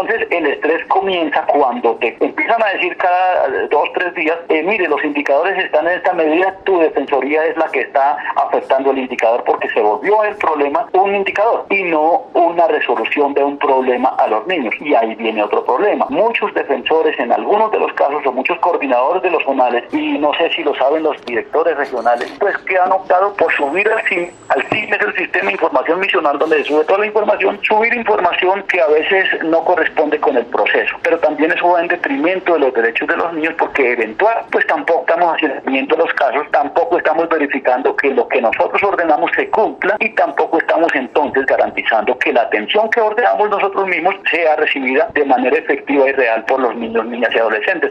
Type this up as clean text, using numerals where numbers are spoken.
Entonces el estrés comienza cuando te empiezan a decir cada 2, 3 días, mire, los indicadores están en esta medida, tu defensoría es la que está afectando el indicador porque se volvió el problema un indicador y no una resolución de un problema a los niños. Y ahí viene otro problema. Muchos defensores en algunos de los casos o muchos coordinadores de los zonales, y no sé si lo saben los directores regionales, pues que han optado por subir al CIM es el sistema de información misional donde se sube toda la información, subir información que a veces no corresponde con el proceso, pero también eso va en detrimento de los derechos de los niños porque eventual, pues tampoco estamos haciendo seguimiento de los casos, tampoco estamos verificando que lo que nosotros ordenamos se cumpla y tampoco estamos entonces garantizando que la atención que ordenamos nosotros mismos sea recibida de manera efectiva y real por los niños, niñas y adolescentes.